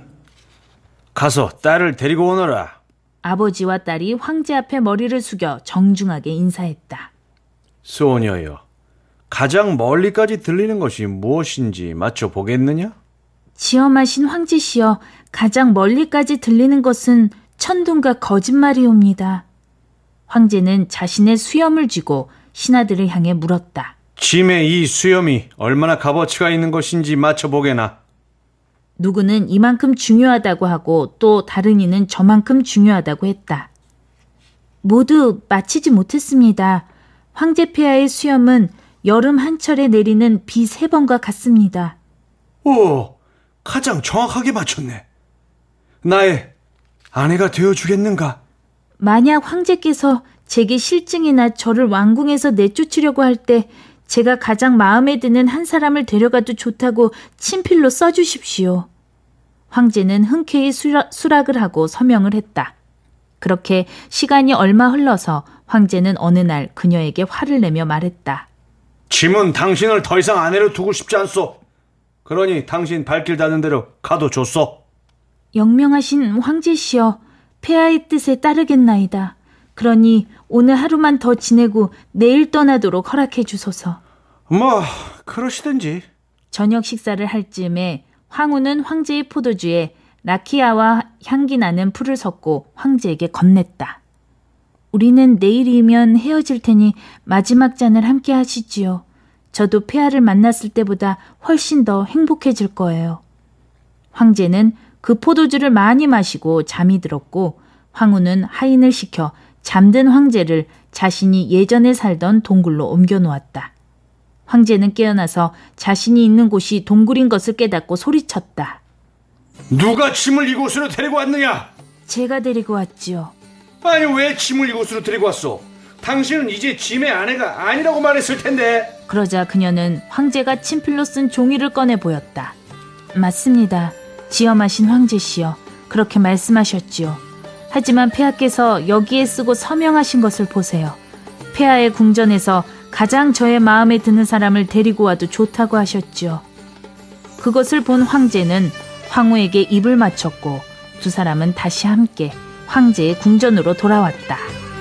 가서 딸을 데리고 오너라. 아버지와 딸이 황제 앞에 머리를 숙여 정중하게 인사했다. 소녀여, 가장 멀리까지 들리는 것이 무엇인지 맞춰보겠느냐? 지엄하신 황제시여, 가장 멀리까지 들리는 것은 천둥과 거짓말이옵니다. 황제는 자신의 수염을 쥐고 신하들을 향해 물었다. 짐의 이 수염이 얼마나 값어치가 있는 것인지 맞춰보게나. 누구는 이만큼 중요하다고 하고 또 다른 이는 저만큼 중요하다고 했다. 모두 맞히지 못했습니다. 황제 폐하의 수염은 여름 한철에 내리는 비 세 번과 같습니다. 오, 가장 정확하게 맞췄네. 나의 아내가 되어주겠는가? 만약 황제께서 제게 실증이나 저를 왕궁에서 내쫓으려고 할 때 제가 가장 마음에 드는 한 사람을 데려가도 좋다고 친필로 써주십시오. 황제는 흔쾌히 수락, 수락을 하고 서명을 했다. 그렇게 시간이 얼마 흘러서 황제는 어느 날 그녀에게 화를 내며 말했다. 짐은 당신을 더 이상 아내로 두고 싶지 않소. 그러니 당신 발길 닿는 대로 가도 좋소. 영명하신 황제시여, 폐하의 뜻에 따르겠나이다. 그러니 오늘 하루만 더 지내고 내일 떠나도록 허락해 주소서. 뭐 그러시든지. 저녁 식사를 할 즈음에 황후는 황제의 포도주에 라키아와 향기 나는 풀을 섞고 황제에게 건넸다. 우리는 내일이면 헤어질 테니 마지막 잔을 함께 하시지요. 저도 폐하를 만났을 때보다 훨씬 더 행복해질 거예요. 황제는 그 포도주를 많이 마시고 잠이 들었고 황후는 하인을 시켜 잠든 황제를 자신이 예전에 살던 동굴로 옮겨 놓았다. 황제는 깨어나서 자신이 있는 곳이 동굴인 것을 깨닫고 소리쳤다. 누가 짐을 이곳으로 데리고 왔느냐? 제가 데리고 왔지요. 아니 왜 짐을 이곳으로 데리고 왔소? 당신은 이제 짐의 아내가 아니라고 말했을 텐데. 그러자 그녀는 황제가 친필로 쓴 종이를 꺼내 보였다. 맞습니다. 지엄하신 황제시여, 그렇게 말씀하셨지요. 하지만 폐하께서 여기에 쓰고 서명하신 것을 보세요. 폐하의 궁전에서 가장 저의 마음에 드는 사람을 데리고 와도 좋다고 하셨지요. 그것을 본 황제는 황후에게 입을 맞췄고 두 사람은 다시 함께 황제의 궁전으로 돌아왔다.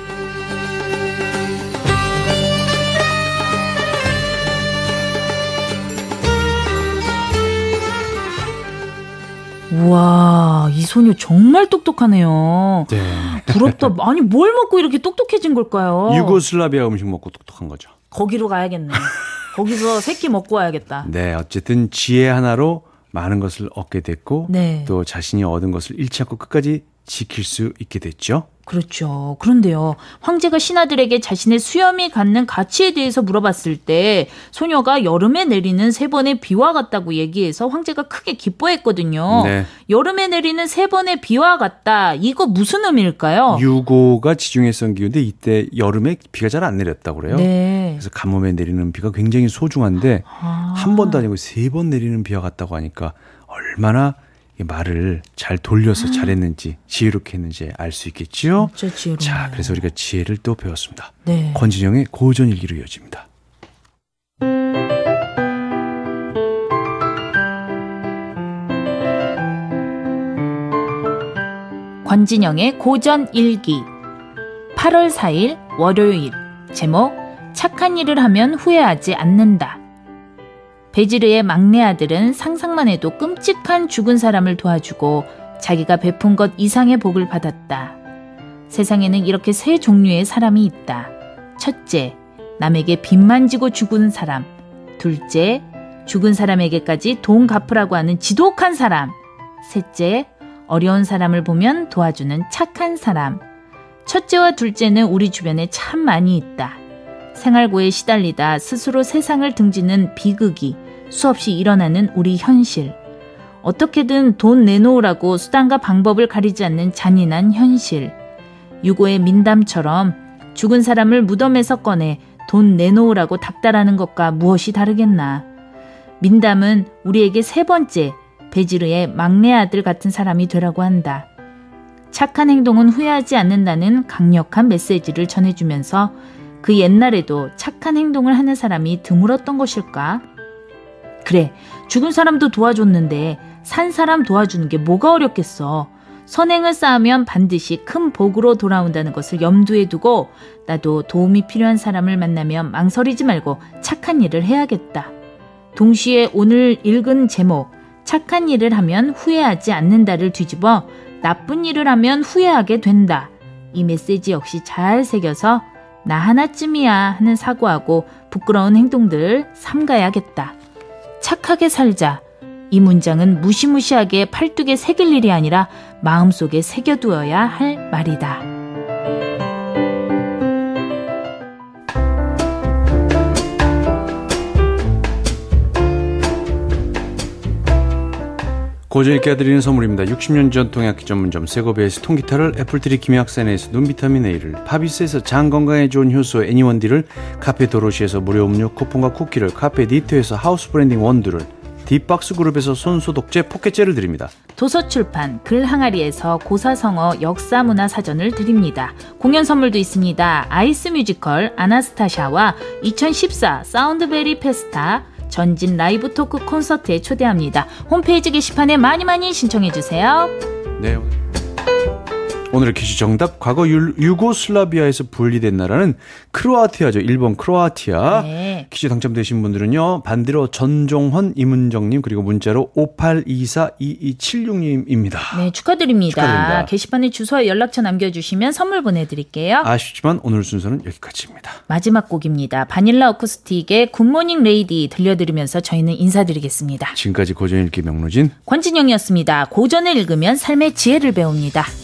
우와, 이 소녀 정말 똑똑하네요. 네. 부럽다. 아니, 뭘 먹고 이렇게 똑똑해진 걸까요? 유고슬라비아 음식 먹고 똑똑한 거죠. 거기로 가야겠네. 거기서 새끼 먹고 와야겠다. 네, 어쨌든 지혜 하나로 많은 것을 얻게 됐고 네. 또 자신이 얻은 것을 잃지 않고 끝까지 지킬 수 있게 됐죠. 그렇죠. 그런데요, 황제가 신하들에게 자신의 수염이 갖는 가치에 대해서 물어봤을 때 소녀가 여름에 내리는 세 번의 비와 같다고 얘기해서 황제가 크게 기뻐했거든요. 네. 여름에 내리는 세 번의 비와 같다. 이거 무슨 의미일까요? 유고가 지중해 성기인데 이때 여름에 비가 잘 안 내렸다고 그래요. 네. 그래서 가뭄에 내리는 비가 굉장히 소중한데 아. 한 번도 아니고 세 번 내리는 비와 같다고 하니까 얼마나 말을 잘 돌려서 잘했는지 지혜롭게 했는지 알 수 있겠죠. 진짜 지혜로워요. 자, 그래서 우리가 지혜를 또 배웠습니다. 네. 권진영의 고전일기로 이어집니다. 권진영의 고전일기. 팔월 사일 월요일. 제목 착한 일을 하면 후회하지 않는다. 베지르의 막내 아들은 상상만 해도 끔찍한 죽은 사람을 도와주고 자기가 베푼 것 이상의 복을 받았다. 세상에는 이렇게 세 종류의 사람이 있다. 첫째, 남에게 빚만 지고 죽은 사람. 둘째, 죽은 사람에게까지 돈 갚으라고 하는 지독한 사람. 셋째, 어려운 사람을 보면 도와주는 착한 사람. 첫째와 둘째는 우리 주변에 참 많이 있다. 생활고에 시달리다 스스로 세상을 등지는 비극이 수없이 일어나는 우리 현실. 어떻게든 돈 내놓으라고 수단과 방법을 가리지 않는 잔인한 현실. 유고의 민담처럼 죽은 사람을 무덤에서 꺼내 돈 내놓으라고 닥달하는 것과 무엇이 다르겠나. 민담은 우리에게 세 번째, 베지르의 막내 아들 같은 사람이 되라고 한다. 착한 행동은 후회하지 않는다는 강력한 메시지를 전해주면서 그 옛날에도 착한 행동을 하는 사람이 드물었던 것일까? 그래, 죽은 사람도 도와줬는데 산 사람 도와주는 게 뭐가 어렵겠어. 선행을 쌓으면 반드시 큰 복으로 돌아온다는 것을 염두에 두고 나도 도움이 필요한 사람을 만나면 망설이지 말고 착한 일을 해야겠다. 동시에 오늘 읽은 제목 착한 일을 하면 후회하지 않는다를 뒤집어 나쁜 일을 하면 후회하게 된다. 이 메시지 역시 잘 새겨서 나 하나쯤이야 하는 사고하고 부끄러운 행동들 삼가야겠다. 착하게 살자. 이 문장은 무시무시하게 팔뚝에 새길 일이 아니라 마음속에 새겨두어야 할 말이다. 고전읽기가 드리는 선물입니다. 육십 년 전통의 악기 전문점 세고베에서 통기타를, 애플트리 김약산에서 눈비타민 A를, 파비스에서 장건강에 좋은 효소 애니원디를, 카페 도로시에서 무료 음료 쿠폰과 쿠키를, 카페 니트에서 하우스 브랜딩 원두를, 딥박스 그룹에서 손소독제 포켓젤을 드립니다. 도서출판 글항아리에서 고사성어 역사문화사전을 드립니다. 공연 선물도 있습니다. 아이스 뮤지컬 아나스타샤와 이천십사 사운드베리 페스타 전진 라이브 토크 콘서트에 초대합니다. 홈페이지 게시판에 많이 많이 신청해주세요. 네. 오늘의 퀴즈 정답, 과거 유, 유고슬라비아에서 분리된 나라는 크로아티아죠. 일본 크로아티아. 네. 퀴즈 당첨되신 분들은요, 반대로 전종헌, 이문정님, 그리고 문자로 오팔이사 이이칠육님입니다. 네, 축하드립니다. 축하드립니다. 게시판에 주소와 연락처 남겨주시면 선물 보내드릴게요. 아쉽지만 오늘 순서는 여기까지입니다. 마지막 곡입니다. 바닐라 어쿠스틱의 굿모닝 레이디 들려드리면서 저희는 인사드리겠습니다. 지금까지 고전읽기 명로진 권진영이었습니다. 고전을 읽으면 삶의 지혜를 배웁니다.